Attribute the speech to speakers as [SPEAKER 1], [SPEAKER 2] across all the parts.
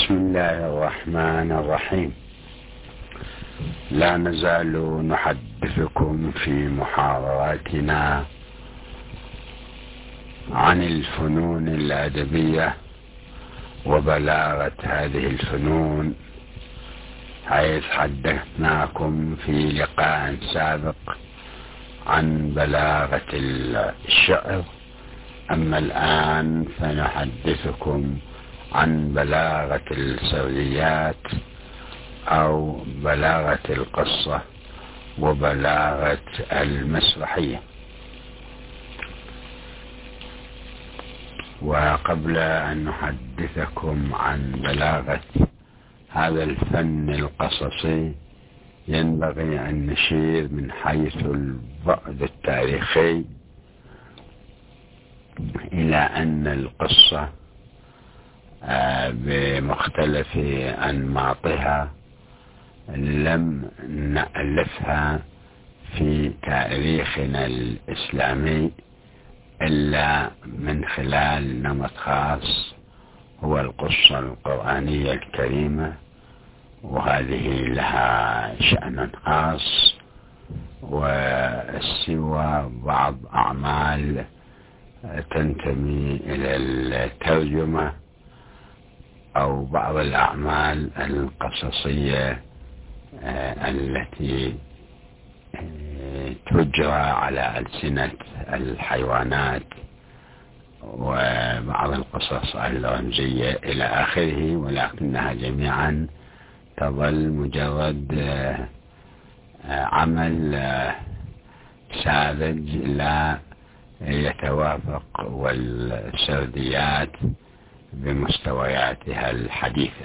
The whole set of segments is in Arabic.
[SPEAKER 1] بسم الله الرحمن الرحيم. لا نزال نحدثكم في محاضراتنا عن الفنون الأدبية وبلاغة هذه الفنون، حيث حدثناكم في لقاء سابق عن بلاغة الشعر. أما الآن فنحدثكم عن بلاغة السرديات أو بلاغة القصة وبلاغة المسرحية. وقبل أن نحدثكم عن بلاغة هذا الفن القصصي ينبغي أن نشير من حيث البعد التاريخي إلى أن القصة بمختلف أنماطها لم نألفها في تاريخنا الإسلامي إلا من خلال نمط خاص، هو القصة القرآنية الكريمة، وهذه لها شأن خاص. وسوى بعض أعمال تنتمي إلى الترجمة أو بعض الأعمال القصصية التي تجرى على ألسنة الحيوانات وبعض القصص الرمزية إلى آخره، ولكنها جميعا تظل مجرد عمل ساذج لا يتوافق والسرديات بمستوياتها الحديثة.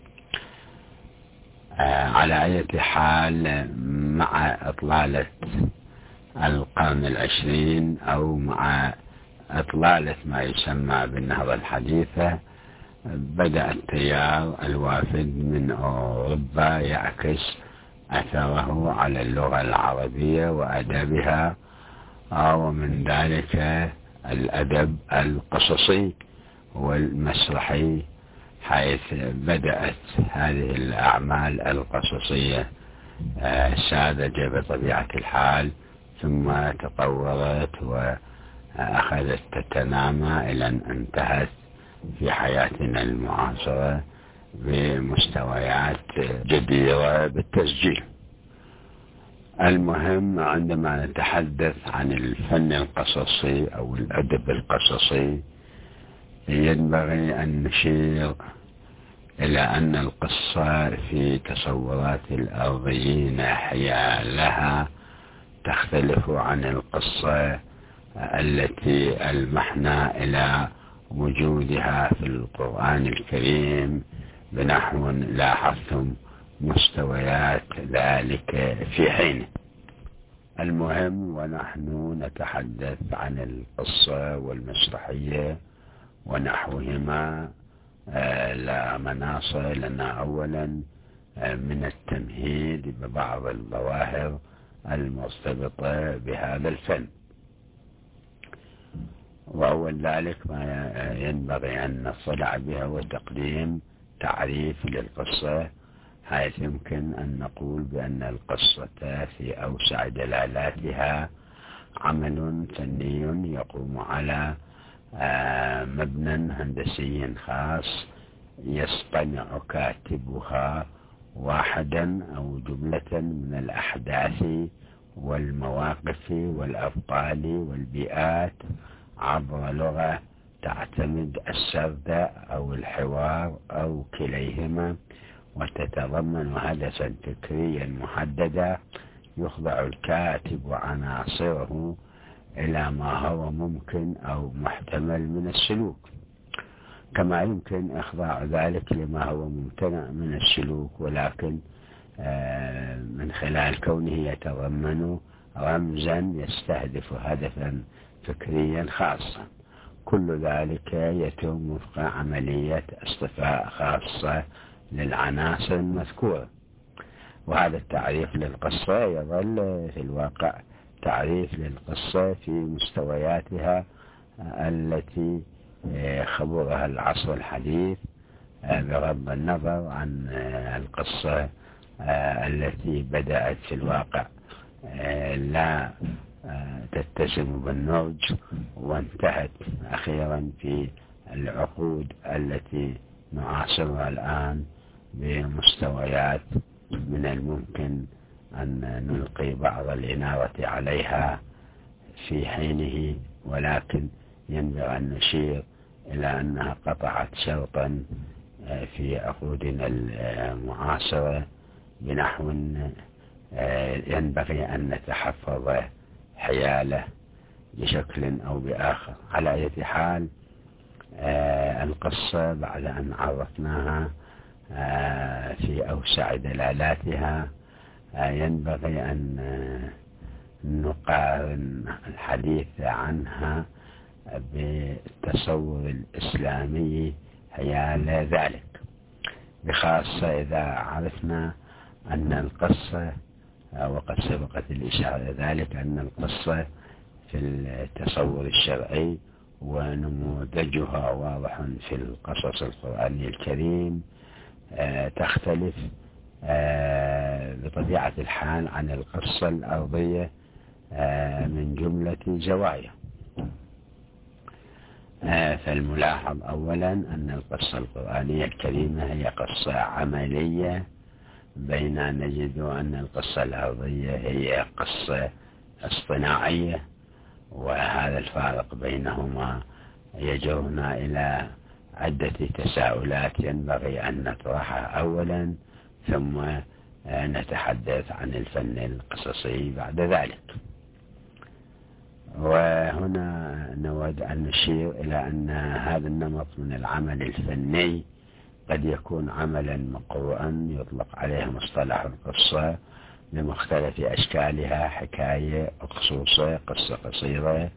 [SPEAKER 1] على أي حال، مع إطلالة القرن العشرين أو مع إطلالة ما يسمى بالنهضة الحديثة، بدأ التيار الوافد من أوروبا يعكس أثره على اللغة العربية وأدبها، ومن ذلك الأدب القصصي والمسرحي، حيث بدأت هذه الأعمال القصصية ساذجة بطبيعة الحال، ثم تطورت وأخذت تتنامى إلى أن انتهت في حياتنا المعاصرة بمستويات جديرة بالتسجيل. المهم، عندما نتحدث عن الفن القصصي أو الأدب القصصي ينبغي أن نشير إلى أن القصة في تصورات الأرضيين حيالها تختلف عن القصة التي ألمحنا إلى وجودها في القرآن الكريم بنحو لاحظتم مستويات ذلك في حينه. المهم، ونحن نتحدث عن القصة والمسرحية ونحوهما، لا مناص لنا أولا من التمهيد ببعض الظواهر المرتبطة بهذا الفن. وأول ذلك ما ينبغي أن نطلع بها وتقديم تعريف للقصة، حيث يمكن أن نقول بأن القصة في أوسع دلالاتها عمل فني يقوم على مبنى هندسي خاص يصطنع كاتبها واحدا أو جملة من الأحداث والمواقف والأبطال والبيئات عبر لغة تعتمد السرد أو الحوار أو كليهما، وتتضمن هدفا فكريا محددا يخضع الكاتب وعناصره إلى ما هو ممكن أو محتمل من السلوك، كما يمكن إخضاع ذلك لما هو ممتنع من السلوك، ولكن من خلال كونه يتضمن رمزا يستهدف هدفا فكريا خاصا. كل ذلك يتم وفق عملية اصطفاء خاصة للعناصر المذكورة. وهذا التعريف للقصة يظل في الواقع تعريف للقصة في مستوياتها التي خبرها العصر الحديث بغض النظر عن القصة التي بدأت في الواقع لا تتسم بالنضج وانتهت أخيرا في العقود التي نعاصرها الآن بمستويات من الممكن أن نلقي بعض الإنارة عليها في حينه، ولكن ينبغي أن نشير إلى أنها قطعت شوطا في عقودنا المعاصرة بنحو ينبغي أن نتحفظ حياله بشكل أو بآخر. على أي حال القصة بعد أن عرفناها في أوسع دلالاتها ينبغي أن نقارن الحديث عنها بالتصور الإسلامي حيال ذلك، بخاصة إذا عرفنا أن القصة، وقد سبقت الإشارة ذلك، أن القصة في التصور الشرعي ونموذجها واضح في القصص القرآني الكريم تختلف بطبيعة الحال عن القصة الأرضية من جملة زوايا. فالملاحظ أولا أن القصة القرآنية الكريمة هي قصة عملية، بينما نجد أن القصة الأرضية هي قصة اصطناعية، وهذا الفارق بينهما يجرنا إلى عدة تساؤلات ينبغي أن نطرحها أولا، ثم نتحدث عن الفن القصصي بعد ذلك. وهنا نود أن نشير إلى أن هذا النمط من العمل الفني قد يكون عملا مقروءا يطلق عليه مصطلح القصة بمختلف أشكالها، حكاية، قصوصة، قصة قصيرة،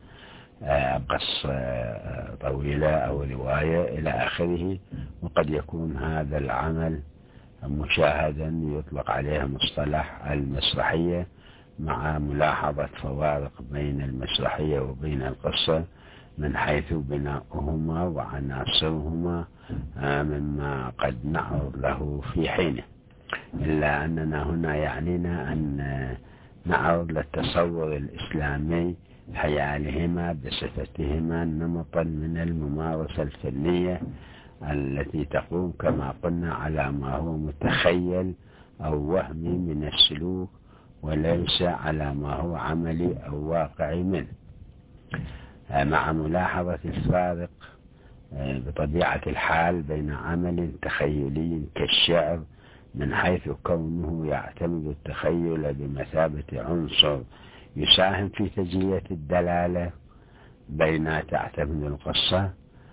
[SPEAKER 1] قصة طويلة أو رواية إلى آخره. وقد يكون هذا العمل مشاهدا يطلق عليه مصطلح المسرحية، مع ملاحظة فوارق بين المسرحية وبين القصة من حيث بناؤهما وعناصرهما مما قد نعرض له في حينه، إلا أننا هنا يعنينا أن نعرض للتصور الإسلامي حيالهما بصفتهما نمطا من الممارسة الفنية التي تقوم كما قلنا على ما هو متخيل أو وهمي من السلوك، وليس على ما هو عملي أو واقعي منه، مع ملاحظة الفارق بطبيعة الحال بين عمل تخيلي كالشعر من حيث كونه يعتمد التخيل بمثابة عنصر يساهم في تجلية الدلالة، بين تعتمد القصة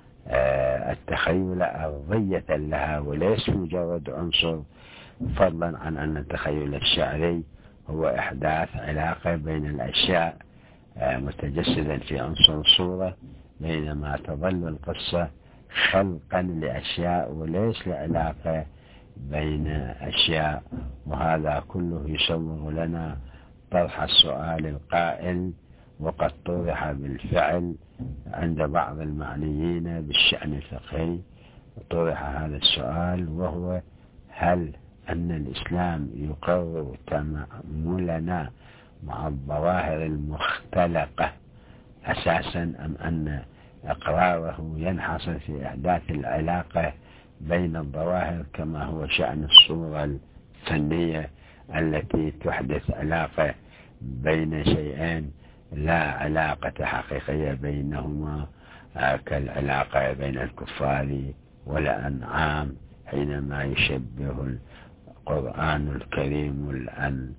[SPEAKER 1] التخيل أرضية لها وليس مجرد عنصر، فضلا عن أن التخيل الشعري هو إحداث علاقة بين الأشياء متجسدا في عنصر الصورة، بينما تظل القصة خلقا لأشياء وليس لعلاقة بين أشياء. وهذا كله يصور لنا طرح السؤال القائل، وقد طرح بالفعل عند بعض المعنيين بالشأن الفقهي، طرح هذا السؤال، وهو: هل أن الإسلام يقرر تأملنا مع الظواهر المختلقة أساسا، أم أن إقراره ينحصر في إحداث العلاقة بين الظواهر كما هو شأن الصورة الفنية التي تحدث علاقة بين شيئين لا علاقة حقيقية بينهما، كالعلاقة بين الكفار والأنعام، حينما يشبه القرآن الكريم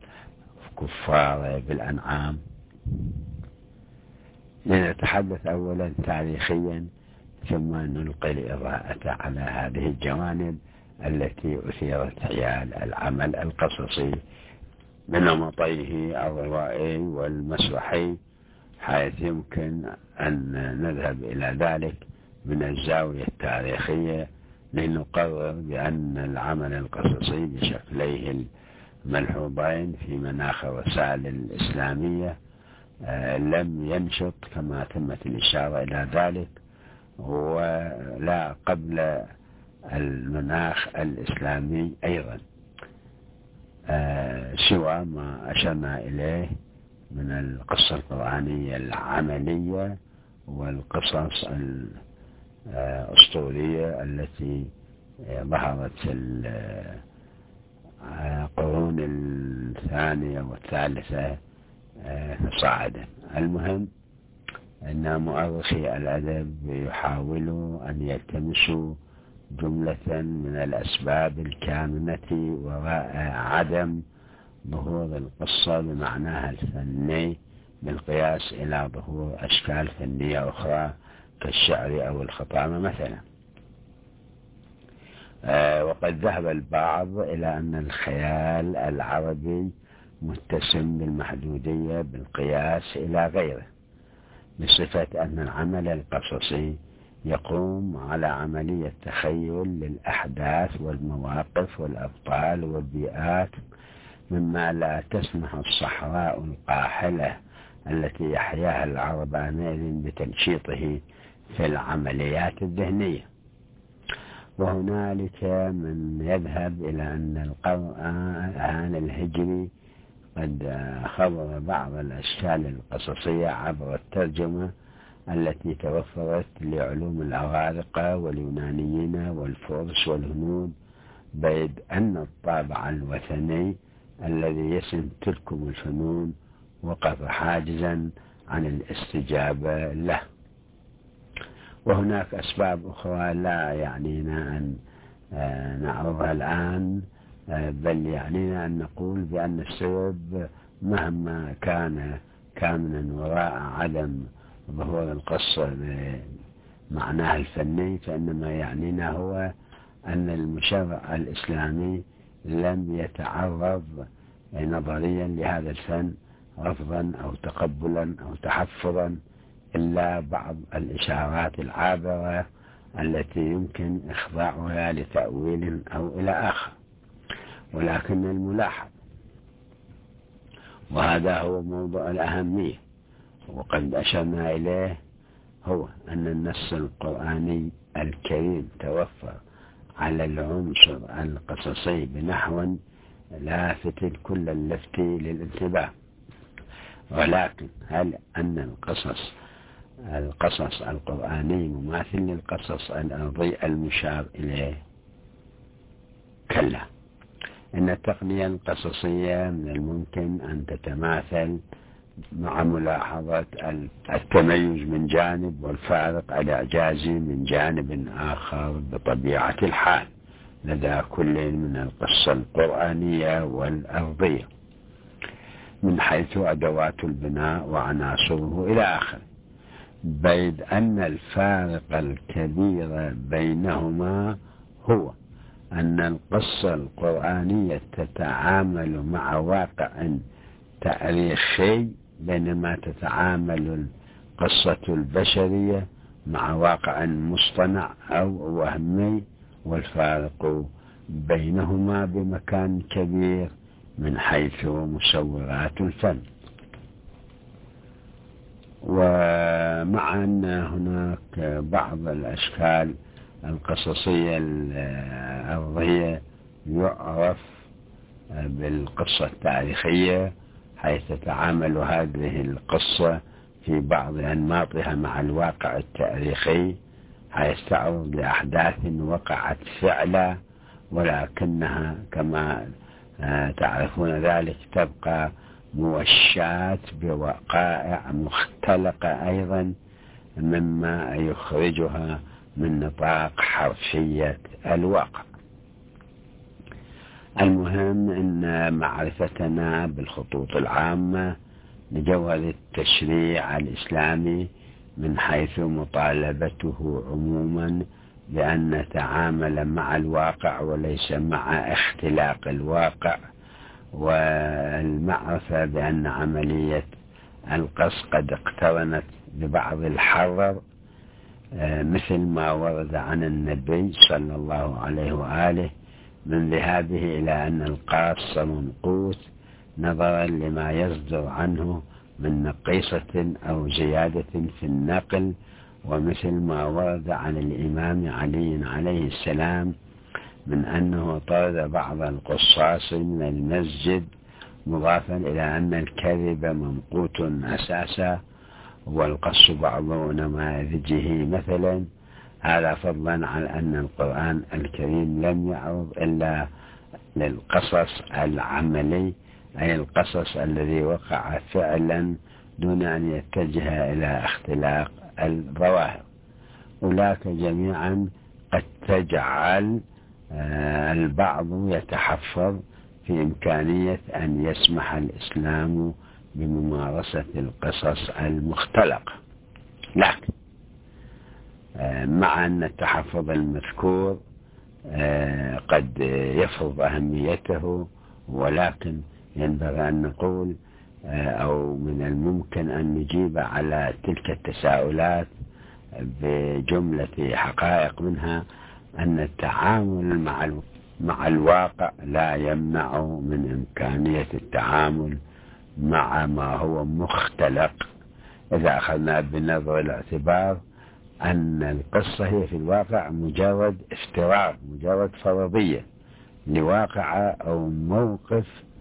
[SPEAKER 1] الكفار بالأنعام. لنتحدث أولا تاريخيا، ثم نلقي الإضاءة على هذه الجوانب التي أثيرت حيال العمل القصصي بنمطيه الروائي والمسرحي، حيث يمكن أن نذهب إلى ذلك من الزاوية التاريخية لنقرر بأن العمل القصصي بشكليه الملحوظين في مناخ الرسائل الإسلامية لم ينشط كما تمت الإشارة إلى ذلك، ولا قبل المناخ الإسلامي أيضا، سوى ما أشرنا إليه من القصة القرآنية العملية والقصص الأسطورية التي ظهرت في القرون الثانية والثالثة صاعدا. المهم أن مؤرخي الأدب يحاولوا أن يلتمسوا جملة من الأسباب الكامنة وراء عدم ظهور القصة بمعناها الفني بالقياس إلى ظهور أشكال فنية أخرى كالشعر أو الخطابة مثلا. وقد ذهب البعض إلى أن الخيال العربي متسم بالمحدودية بالقياس إلى غيره، بصفة أن العمل القصصي يقوم على عملية تخيل للأحداث والمواقف والأبطال والبيئات مما لا تسمح الصحراء القاحلة التي يحياها العرب آنئذ بتنشيطه في العمليات الذهنية. وهنالك من يذهب إلى أن القرآن الهجري قد خبر بعض الأشكال القصصية عبر الترجمة التي توفرت لعلوم الأغارقة واليونانيين والفرس والهنود، بيد أن الطابع الوثني الذي يسم تلكم الفنون وقف حاجزا عن الاستجابة له. وهناك أسباب أخرى لا يعنينا أن نعرضها الآن، بل يعنينا أن نقول بأن السبب مهما كان كامنا وراء عدم ظهور القصة بمعناها الفني، فإنما يعنينا هو أن المشرع الإسلامي لم يتعرض نظريا لهذا الفن رفضا أو تقبلا أو تحفظا، إلا بعض الإشارات العابرة التي يمكن إخضاعها لتأويل أو إلى آخر. ولكن الملاحظ، وهذا هو موضوع الأهمية وقد أشرنا إليه، هو أن النص القرآني الكريم توفر على العنصر القصصي بنحو لافت كل اللفت للانتباه. ولكن هل أن القصص القرآني مماثل للقصص الأرضي المشار إليه؟ كلا، إن التقنية القصصية من الممكن أن تتماثل مع ملاحظة التميز من جانب والفارق الإعجازي من جانب آخر بطبيعة الحال لدى كل من القصة القرآنية والأرضية من حيث أدوات البناء وعناصره إلى آخره، بيد أن الفارق الكبير بينهما هو أن القصة القرآنية تتعامل مع واقع تاريخي، بينما تتعامل القصة البشرية مع واقع مصطنع أو وهمي، والفارق بينهما بمكان كبير من حيث مصورات الفن. ومع أن هناك بعض الأشكال القصصية الأرضية يعرف بالقصة التاريخية، حيث تتعامل هذه القصة في بعض أنماطها مع الواقع التاريخي، حيث تعرض لأحداث وقعت فعلا، ولكنها كما تعرفون ذلك تبقى موشاة بوقائع مختلقة أيضا، مما يخرجها من نطاق حرفية الواقع. المهم أن معرفتنا بالخطوط العامة لجوهر التشريع الإسلامي من حيث مطالبته عموما بأن نتعامل مع الواقع وليس مع اختلاق الواقع، والمعرفة بأن عملية القص قد اقترنت ببعض الحرر، مثل ما ورد عن النبي صلى الله عليه وآله من ذهابه إلى أن القاص منقوص نظرا لما يصدر عنه من نقيصة أو زيادة في النقل، ومثل ما ورد عن الإمام علي عليه السلام من أنه طرد بعض القصاص من المسجد، مضافا إلى أن الكذب ممقوت أساسا، والقص بعض نماذجه مثلا. هذا فضلا عن أن القرآن الكريم لم يعرض إلا للقصص العملي، أي القصص الذي وقع فعلا دون أن يتجه إلى اختلاق الظواهر. أولاك جميعا قد تجعل البعض يتحفظ في إمكانية أن يسمح الإسلام بممارسة القصص المختلقة، لكن مع أن التحفظ المذكور قد يفرض أهميته، ولكن ينبغي أن نقول أو من الممكن أن نجيب على تلك التساؤلات بجملة حقائق، منها أن التعامل مع الواقع لا يمنع من إمكانية التعامل مع ما هو مختلق، إذا أخذنا بنظر الاعتبار أن القصة هي في الواقع مجرد افتراض، مجرد فرضية لواقع أو موقف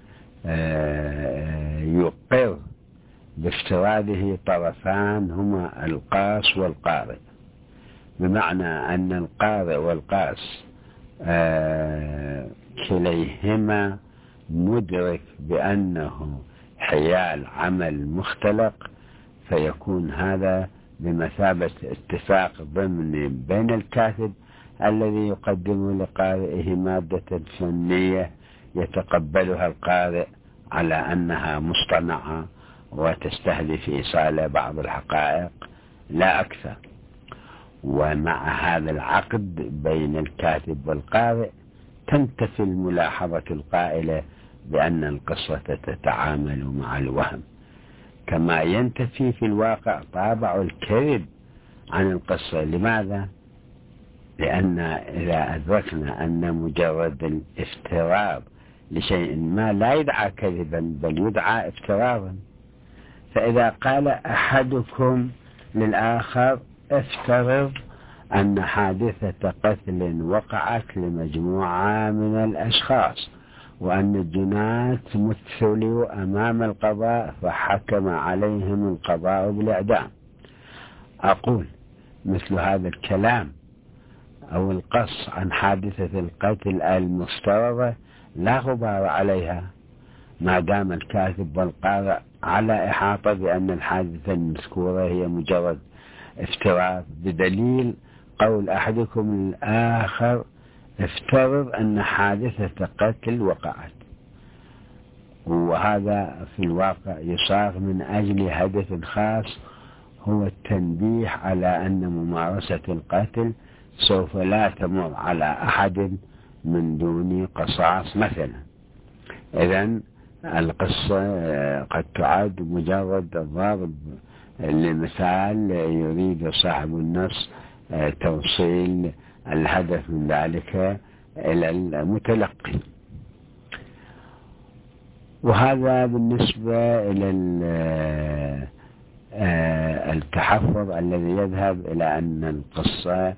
[SPEAKER 1] يقر بافتراضه طرفان هما القاص والقارئ، بمعنى أن القارئ والقاص كليهما مدرك بأنه حيال عمل مختلق، فيكون هذا بمثابة اتفاق ضمني بين الكاتب الذي يقدم لقارئه مادة فنية يتقبلها القارئ على أنها مصطنعة وتستهدف إيصال بعض الحقائق لا أكثر. ومع هذا العقد بين الكاتب والقارئ تنتفي الملاحظة القائلة بأن القصة تتعامل مع الوهم، كما ينتفي في الواقع طابع الكذب عن القصة. لماذا؟ لأن إذا أدركنا أن مجرد الافتراض لشيء ما لا يدعى كذبا بل يدعى افتراضا، فإذا قال أحدكم للآخر افترض أن حادثة قتل وقعت لمجموعة من الأشخاص وأن الجنات مثلوا أمام القضاء فحكم عليهم القضاء بالإعدام، أقول مثل هذا الكلام أو القص عن حادثة القتل المفترضة لا غبار عليها ما دام الكاتب والقارئ على إحاطة بأن الحادثة المذكورة هي مجرد افتراض، بدليل قول أحدكم للآخر افترض أن حادثة قتل وقعت، وهذا في الواقع يصاغ من أجل هدف خاص هو التنبيه على أن ممارسة القتل سوف لا تمر على أحد من دون قصاص مثلا. إذن القصة قد تعد مجرد ضرب لمثال يريد صاحب النص توصيل الهدف من ذلك إلى المتلقي. وهذا بالنسبة إلى التحفظ الذي يذهب إلى أن القصة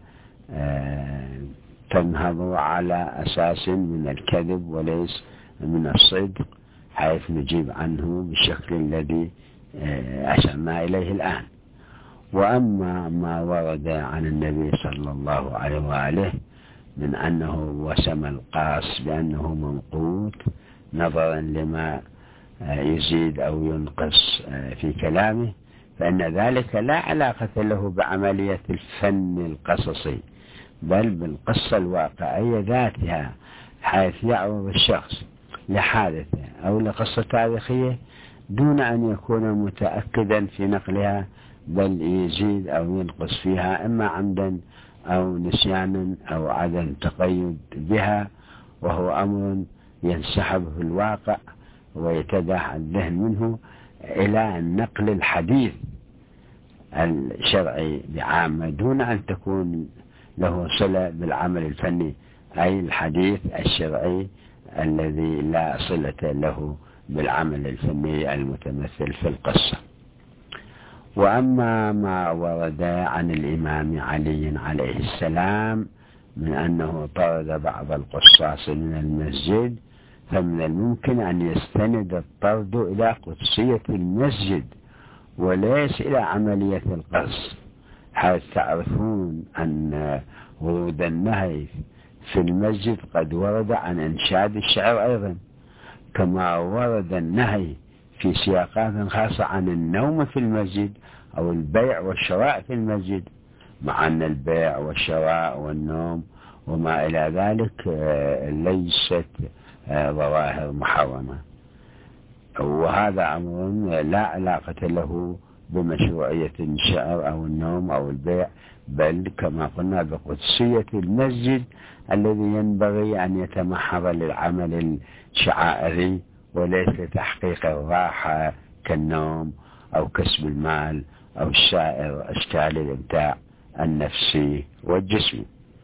[SPEAKER 1] تنهض على أساس من الكذب وليس من الصدق، حيث نجيب عنه بالشكل الذي أشرنا إليه الآن. وأما ما ورد عن النبي صلى الله عليه وآله من أنه وسم القاص بأنه منقوط نظرا لما يزيد أو ينقص في كلامه، فإن ذلك لا علاقة له بعملية الفن القصصي بل بالقصة الواقعية ذاتها، حيث يعرض الشخص لحادثة أو لقصة تاريخية دون أن يكون متأكدا في نقلها، بل يزيد أو ينقص فيها إما عمدا أو نسيانا أو عدم تقيد بها، وهو أمر ينسحب في الواقع ويتداعى الذهن منه إلى النقل الحديث الشرعي بعامة دون أن تكون له صلة بالعمل الفني، أي الحديث الشرعي الذي لا صلة له بالعمل الفني المتمثل في القصة. وأما ما ورد عن الإمام علي عليه السلام من أنه طرد بعض القصاص من المسجد، فمن الممكن أن يستند الطرد إلى قدسية المسجد وليس إلى عملية القص، حيث تعرفون أن ورود النهي في المسجد قد ورد عن إنشاد الشعر أيضا، كما ورد النهي في سياقات خاصة عن النوم في المسجد أو البيع والشراء في المسجد، مع أن البيع والشراء والنوم وما إلى ذلك ليست ظواهر محرمة، وهذا أمر لا علاقة له بمشروعية الشعر أو النوم أو البيع، بل كما قلنا بقدسية المسجد الذي ينبغي أن يتمحض للعمل الشعائري وليس لتحقيق الراحة كالنوم أو كسب المال أو سائر أشكال الإمتاع النفسي والجسمي.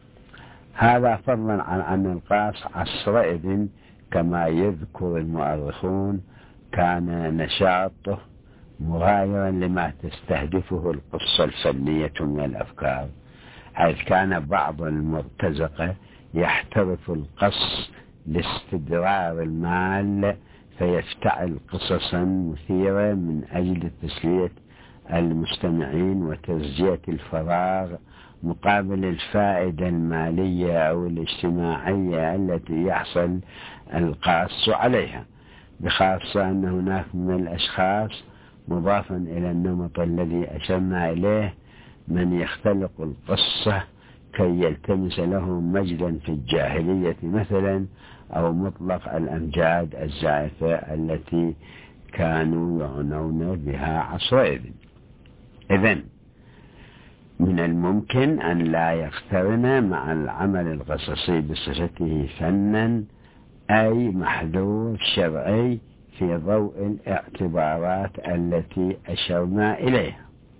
[SPEAKER 1] هذا فضلا عن أن القاص عصرئذ كما يذكر المؤرخون كان نشاطه مغايرا لما تستهدفه القصة الفنية من الأفكار، حيث كان بعض المرتزقة يحترف القص لاستدرار المال فيفتعل قصصا مثيرة من أجل تسلية المستمعين وتزجية الفراغ مقابل الفائدة المالية أو الاجتماعية التي يحصل القاص عليها، بخاصة أن هناك من الأشخاص مضافا إلى النمط الذي أشرنا إليه من يختلق القصة كي يلتمس له مجدا في الجاهلية مثلا، أو مطلق الأمجاد الزائفة التي كانوا يعنون بها عصرئذ. إذن من الممكن أن لا يقترن مع العمل القصصي بصفته فنا أي محذور شرعي في ضوء الاعتبارات التي أشرنا إليها،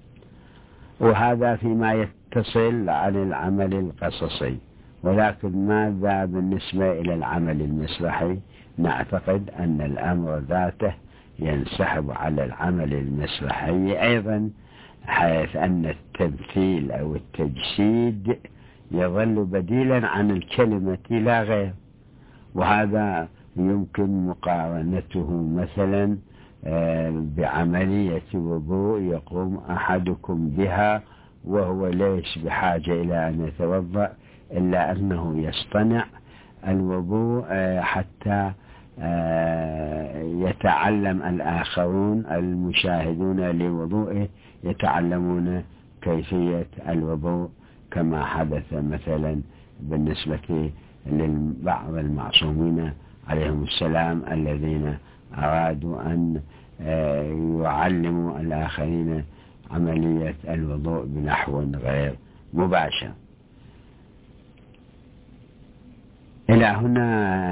[SPEAKER 1] وهذا فيما يتصل عن العمل القصصي. ولكن ماذا بالنسبة إلى العمل المسرحي؟ نعتقد أن الأمر ذاته ينسحب على العمل المسرحي أيضا، حيث أن التمثيل أو التجسيد يظل بديلا عن الكلمة لا غير، وهذا يمكن مقارنته مثلا بعملية وضوء يقوم أحدكم بها وهو ليس بحاجة إلى أن يتوضأ، إلا أنه يصطنع الوضوء حتى يتعلم الآخرون المشاهدون لوضوئه يتعلمون كيفية الوضوء، كما حدث مثلا بالنسبة لبعض المعصومين عليهم السلام الذين أرادوا أن يعلموا الآخرين عملية الوضوء بنحو غير مباشر. إلى هنا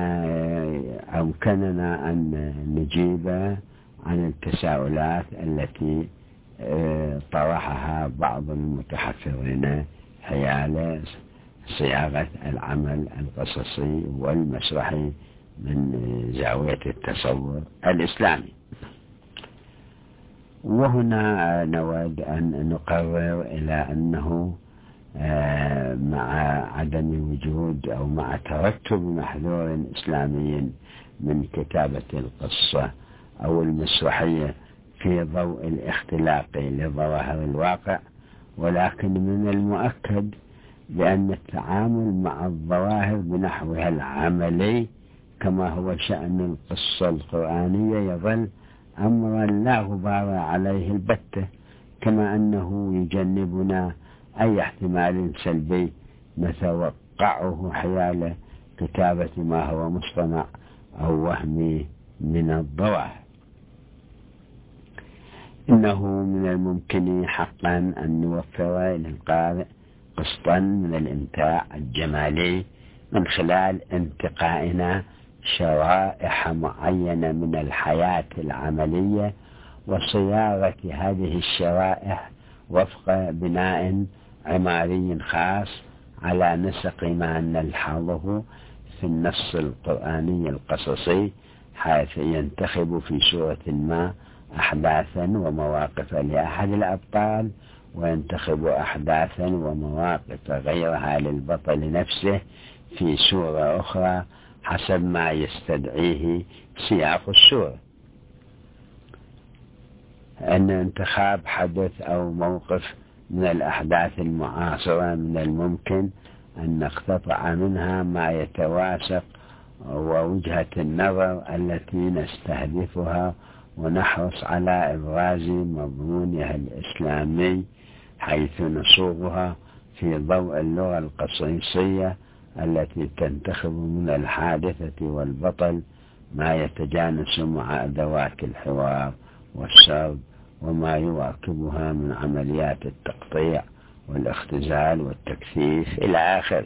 [SPEAKER 1] أمكننا أن نجيب عن التساؤلات التي طرحها بعض المتحفظين حيال صياغة العمل القصصي والمسرحي من زاوية التصور الإسلامي. وهنا نود أن نقرر إلى أنه مع عدم وجود أو مع ترتب محذور إسلامي من كتابة القصة أو المسرحية في ضوء الاختلاق لظواهر الواقع، ولكن من المؤكد بأن التعامل مع الظواهر بنحوها العملي كما هو شأن القصة القرآنية يظل أمرا لا غبار عليه البتة، كما أنه يجنبنا أي احتمال سلبي نتوقعه حيال كتابة ما هو مصطنع أو وهمي من الظواهر. إنه من الممكن حقا أن نوفر للقارئ قسطا من الإمتاع الجمالي من خلال انتقائنا شرائح معينة من الحياة العملية وصياغة هذه الشرائح وفق بناء عماري خاص على نسق ما نلحظه في النص القرآني القصصي، حيث ينتخب في سورة ما أحداثا ومواقف لأحد الأبطال، وينتخب أحداثا ومواقف غيرها للبطل نفسه في سورة أخرى حسب ما يستدعيه سياق السورة. أن انتخاب حدث أو موقف من الأحداث المعاصرة من الممكن أن نقتطع منها ما يتوافق ووجهة النظر التي نستهدفها، ونحرص على إبراز مضمونها الإسلامي، حيث نصوغها في ضوء اللغة القصيصية التي تنتخب من الحادثة والبطل ما يتجانس مع أدوات الحوار والسرد وما يواكبها من عمليات التقطيع والاختزال والتكثيف إلى آخره.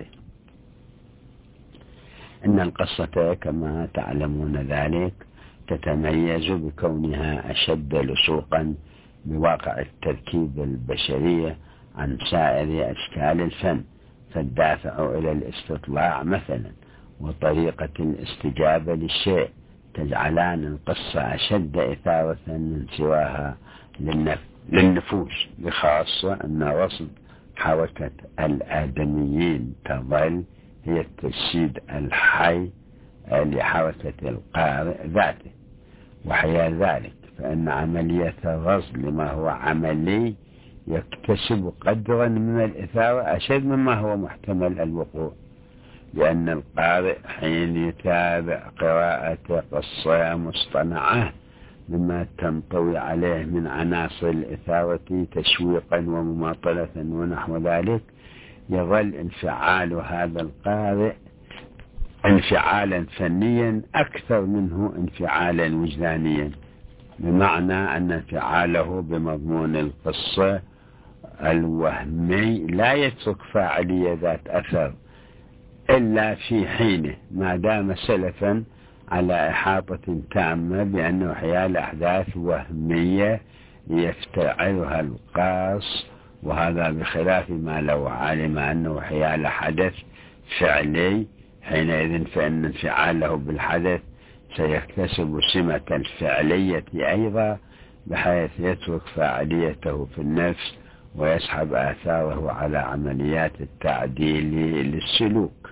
[SPEAKER 1] إن القصة كما تعلمون ذلك تتميز بكونها أشد لصوقا بواقع التركيب البشرية عن سائر أشكال الفن، فالدافع إلى الاستطلاع مثلا وطريقة الاستجابة للشيء تجعلان القصة أشد إثارة من سواها للنفوس، بخاصة أن رصد حركة الآدميين تظل هي التجسيد الحي لحركة القارئ ذاته. وحيا ذلك فإن عملية الرصد لما هو عملي يكتسب قدرا من الإثارة أشد مما هو محتمل الوقوع، لأن القارئ حين يتابع قراءة قصة مصطنعة مما تنطوي عليه من عناصر الإثارة تشويقا ومماطلة ونحو ذلك، يظل انفعال هذا القارئ انفعالا فنيا أكثر منه انفعالا وجدانيا، بمعنى أن انفعاله بمضمون القصة الوهمي لا يترك فاعلية ذات أثر إلا في حينه ما دام سلفا على إحاطة تامة بأنه حيال أحداث وهمية يفتعلها القاص، وهذا بخلاف ما لو علم أنه حيال حدث فعلي، حينئذ فإن انفعاله بالحدث سيكتسب سمة الفعلية أيضا، بحيث يترك فاعليته في النفس ويسحب آثاره على عمليات التعديل للسلوك،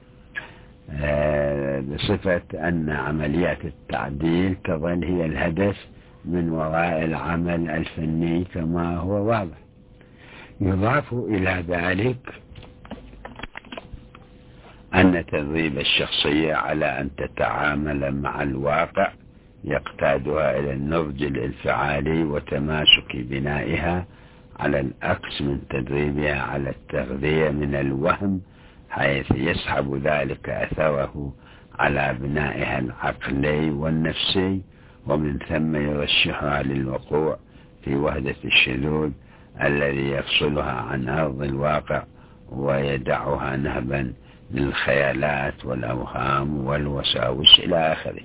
[SPEAKER 1] بصفة أن عمليات التعديل تظل هي الهدف من وراء العمل الفني كما هو واضح. يضاف إلى ذلك أن تدريب الشخصية على أن تتعامل مع الواقع يقتادها إلى النضج الانفعالي وتماسك بنائها، على العكس من تدريبها على التغذية من الوهم، حيث يسحب ذلك أثره على بنائها العقلي والنفسي، ومن ثم يرشحها للوقوع في وهدة الشذوذ الذي يفصلها عن أرض الواقع ويدعها نهبا للخيالات والأوهام والوساوس إلى آخره.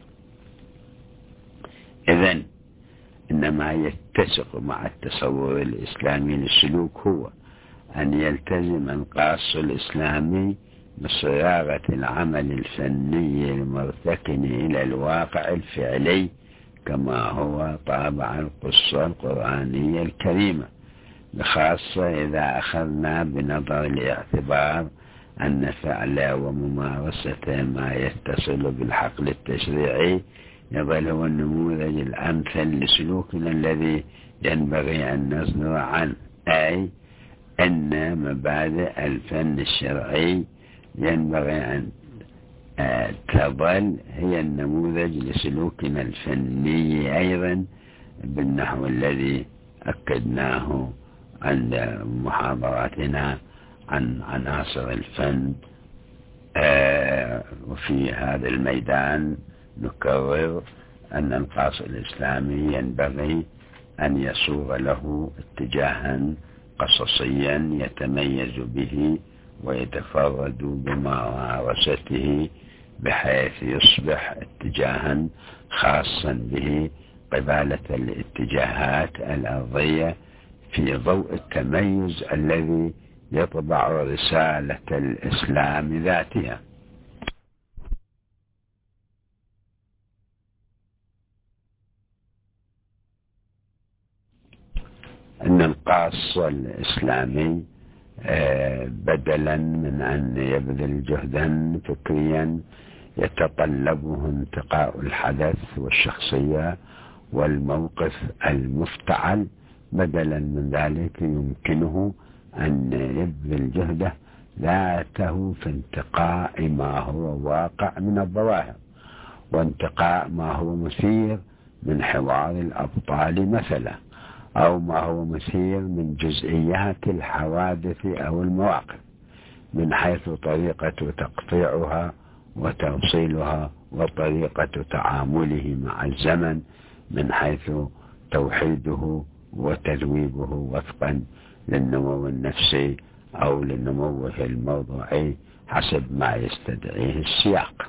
[SPEAKER 1] إذن إنما يتسق مع التصور الإسلامي للسلوك هو أن يلتزم القاص الإسلامي بصياغة العمل الفني المرتكن إلى الواقع الفعلي كما هو طابع القصة القرآنية الكريمة، بخاصة إذا أخذنا بنظر الاعتبار أن فعل وممارسة ما يتصل بالحقل التشريعي يظل هو النموذج الأمثل لسلوكنا الذي ينبغي أن نصدر عنه، أي أن مبادئ الفن الشرعي ينبغي أن تظل هي النموذج لسلوكنا الفني أيضا، بالنحو الذي أكدناه عند محاضراتنا عن عناصر الفن. وفي هذا الميدان نكرر أن القاص الإسلامي ينبغي أن يصوغ له اتجاها قصصيا يتميز به ويتفرد بممارسته، بحيث يصبح اتجاها خاصا به قبالة الاتجاهات الأرضية في ضوء التميز الذي يطبع رسالة الإسلام ذاتها. أن القاص الإسلامي بدلا من أن يبذل جهدا فكريا يتطلبه انتقاء الحدث والشخصية والموقف المفتعل، بدلا من ذلك يمكنه أن يبذل جهده ذاته في انتقاء ما هو واقع من الظواهر، وانتقاء ما هو مثير من حوار الأبطال مثلا، أو ما هو مثير من جزئيات الحوادث أو المواقف، من حيث طريقة تقطيعها وتوصيلها وطريقة تعامله مع الزمن، من حيث توحيده وتذويبه وفقا للنمو النفسي أو للنمو الموضوعي حسب ما يستدعيه السياق.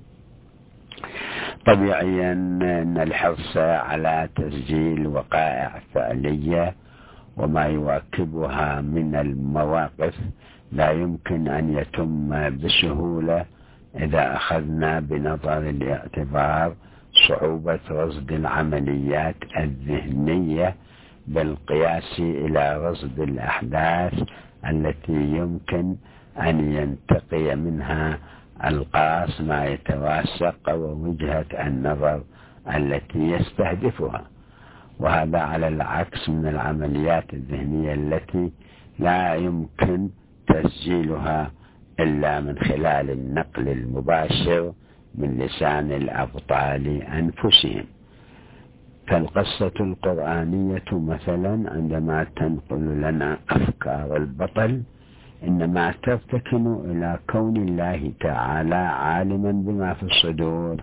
[SPEAKER 1] طبيعيا أن الحرص على تسجيل وقائع فعلية وما يواكبها من المواقف لا يمكن أن يتم بسهولة إذا أخذنا بنظر الاعتبار صعوبة رصد العمليات الذهنية بالقياس إلى رصد الأحداث التي يمكن أن ينتقي منها القاص ما يتوافق ووجهة النظر التي يستهدفها، وهذا على العكس من العمليات الذهنية التي لا يمكن تسجيلها إلا من خلال النقل المباشر من لسان الأبطال أنفسهم. فالقصة القرآنية مثلا عندما تنقل لنا أفكار البطل إنما ترتكن إلى كون الله تعالى عالما بما في الصدور،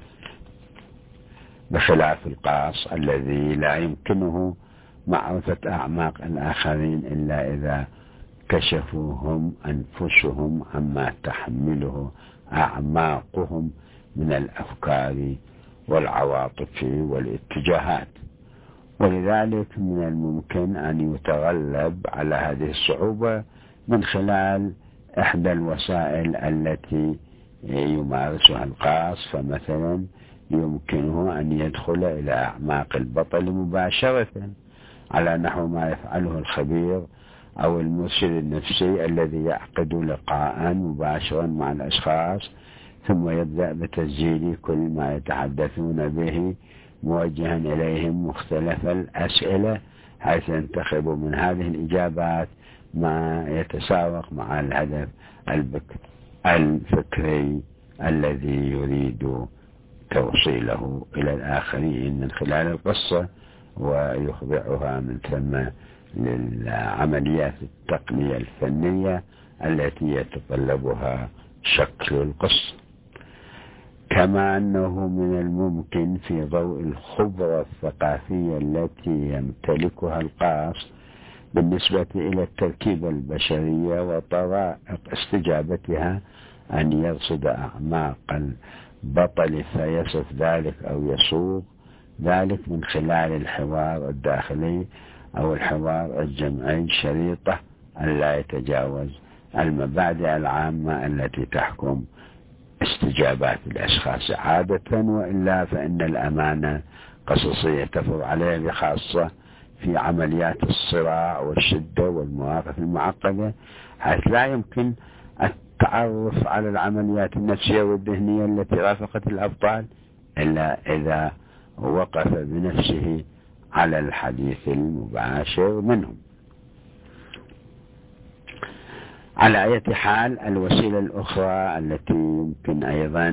[SPEAKER 1] بخلاف القاص الذي لا يمكنه معرفة أعماق الآخرين إلا إذا كشفوا هم أنفسهم عما تحمله أعماقهم من الأفكار والعواطف والاتجاهات. ولذلك من الممكن أن يتغلب على هذه الصعوبة من خلال إحدى الوسائل التي يمارسها القاص، فمثلا يمكنه أن يدخل إلى أعماق البطل مباشرة على نحو ما يفعله الخبير أو المرشد النفسي الذي يعقد لقاء مباشرا مع الأشخاص ثم يبدأ بتسجيل كل ما يتحدثون به موجها إليهم مختلف الأسئلة، حيث ينتخب من هذه الإجابات ما يتساوق مع الهدف الفكري الذي يريد توصيله إلى الآخرين من خلال القصة، ويخضعها من ثم للعمليات التقنية الفنية التي يتطلبها شكل القصة. كما أنه من الممكن في ضوء الخبرة الثقافية التي يمتلكها القاص بالنسبة إلى التركيبة البشرية وطرائق استجابتها أن يرصد أعماق البطل فيصف ذلك أو يصوغ ذلك من خلال الحوار الداخلي أو الحوار الجمعي، شريطة أن لا يتجاوز المبادئ العامة التي تحكم استجابات الأشخاص عادة، وإلا فإن الأمانة قصصية تفرض عليها بخاصة في عمليات الصراع والشدة والمواقف المعقدة، حيث لا يمكن التعرف على العمليات النفسية والذهنية التي رافقت الأبطال إلا إذا وقف بنفسه على الحديث المباشر منهم. على أي حال، الوسيلة الأخرى التي يمكن أيضا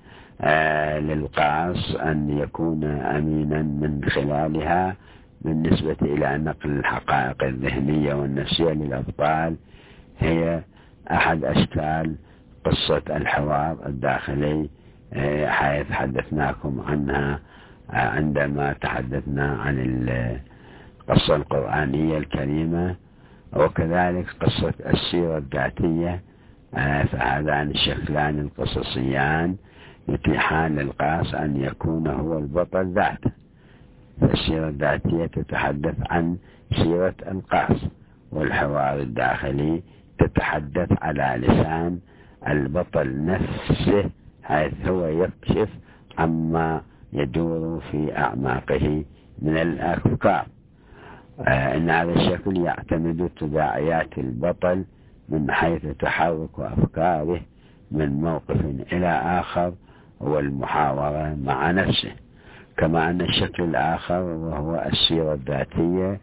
[SPEAKER 1] للقاص أن يكون أمينا من خلالها بالنسبة إلى نقل الحقائق الذهنية والنفسية للأبطال هي أحد أشكال قصة الحوار الداخلي، حيث حدثناكم عنها عندما تحدثنا عن القصة القرآنية الكريمة، وكذلك قصة السيرة الذاتية. فهذان الشكلان القصصيان يتيحان للقاص أن يكون هو البطل ذاته. فالسيرة الذاتية تتحدث عن سيرة القاص، والحوار الداخلي تتحدث على لسان البطل نفسه، حيث هو يكشف عما يدور في أعماقه من الأفكار. إن هذا الشكل يعتمد تداعيات البطل من حيث تحرك أفكاره من موقف إلى آخر والمحاورة مع نفسه، كما أن الشكل الآخر وهو السيرة الذاتية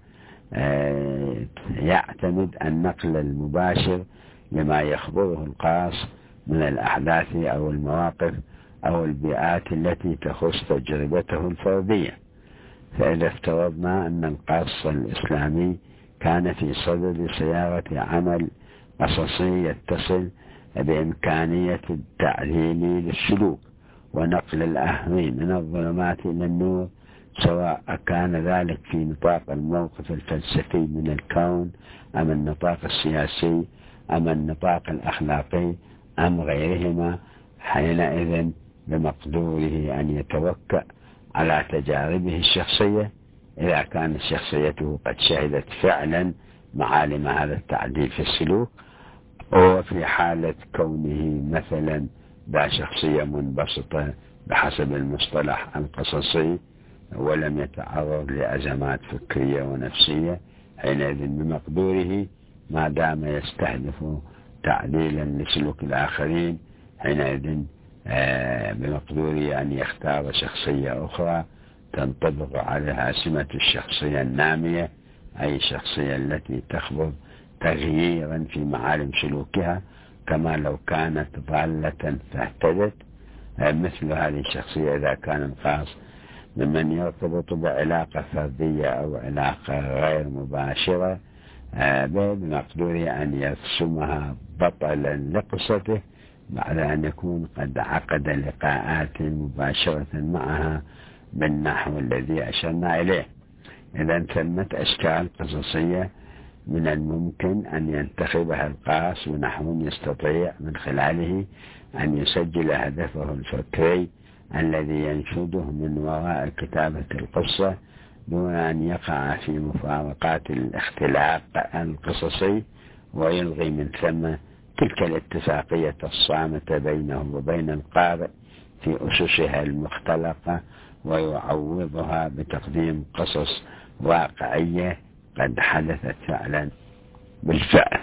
[SPEAKER 1] يعتمد النقل المباشر لما يخبره القاص من الأحداث أو المواقف أو البيئات التي تخص تجربته الفردية. فإذا افترضنا أن القاص الإسلامي كان في صدد سيارة عمل قصصي يتصل بإمكانية التعليم للسلوك ونقل الآخرين من الظلمات إلى النور، سواء كان ذلك في نطاق الموقف الفلسفي من الكون أم النطاق السياسي أم النطاق الأخلاقي أم غيرهما، حينئذ بمقدوره أن يتوكأ على تجاربه الشخصية إذا كانت شخصيته قد شهدت فعلا معالم هذا التعديل في السلوك، وفي حالة كونه مثلا ذا شخصية منبسطة بحسب المصطلح القصصي ولم يتعرض لأزمات فكرية ونفسية، حينئذ بمقدوره ما دام يستهدف تعديلا لسلوك الآخرين حينئذ بمقدوره أن يختار شخصية أخرى تنطبق عليها سمة الشخصية النامية، أي الشخصية التي تخبر تغييرا في معالم سلوكها كما لو كانت ضالة فاهتدت. مثل هذه الشخصية إذا كان الخاص ممن يرتبط بعلاقة فردية أو علاقة غير مباشرة بمقدوره أن يرسمها بطلا لقصته بعد أن يكون قد عقد لقاءات مباشرة معها بالنحو الذي أشرنا إليه. إذا ثمة أشكال قصصية من الممكن أن ينتخبها القاص بنحو يستطيع من خلاله أن يسجل هدفه الفكري الذي ينشده من وراء كتابة القصة دون أن يقع في مفارقات الاختلاق القصصي ويلغي من ثم تلك الاتفاقية الصامتة بينه وبين القارئ في أسسها المختلقة ويعوضها بتقديم قصص واقعية قد حدثت فعلا بالفعل.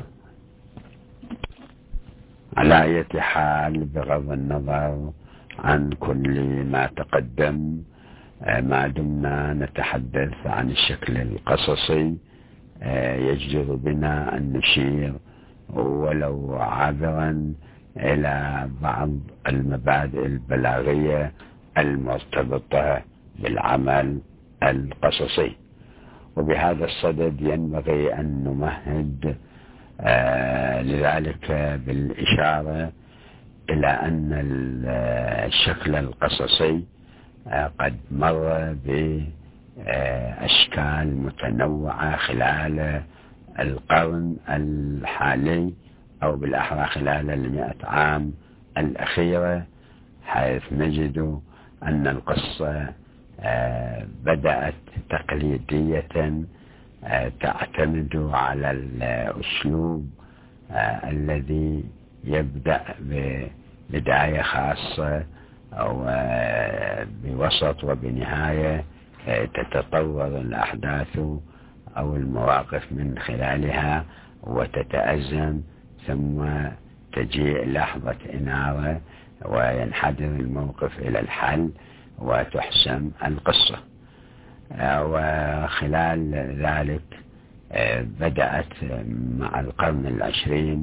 [SPEAKER 1] على أي حال بغض النظر عن كل ما تقدم ما دمنا نتحدث عن الشكل القصصي يجدر بنا أن نشير ولو عابرا إلى بعض المبادئ البلاغية المرتبطة بالعمل القصصي. وبهذا الصدد ينبغي أن نمهد لذلك بالإشارة إلى أن الشكل القصصي قد مر بأشكال متنوعة خلال القرن الحالي أو بالأحرى خلال 100 عام الأخيرة، حيث نجد أن القصة بدأت تقليدية تعتمد على الأسلوب الذي يبدأ ببداية خاصة أو بوسط وبنهاية تتطور الأحداث أو المواقف من خلالها وتتأزم ثم تجيء لحظة إنارة وينحدر الموقف إلى الحل وتحسم القصة. وخلال ذلك بدأت مع القرن 20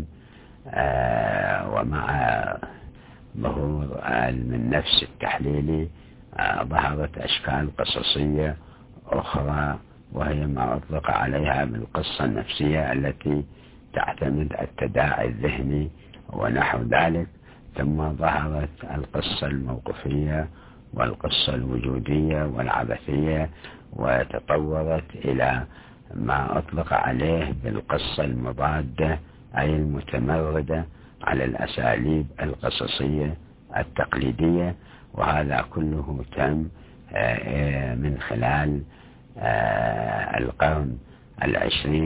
[SPEAKER 1] ومع ظهور علم النفس التحليلي ظهرت أشكال قصصية أخرى وهي ما أطلق عليها بالقصة النفسية التي تعتمد التداعي الذهني ونحو ذلك. ثم ظهرت القصة الموقفية والقصة الوجودية والعبثية وتطورت إلى ما أطلق عليه بالقصة المضادة أي المتمردة على الأساليب القصصية التقليدية. وهذا كله تم من خلال القرن 20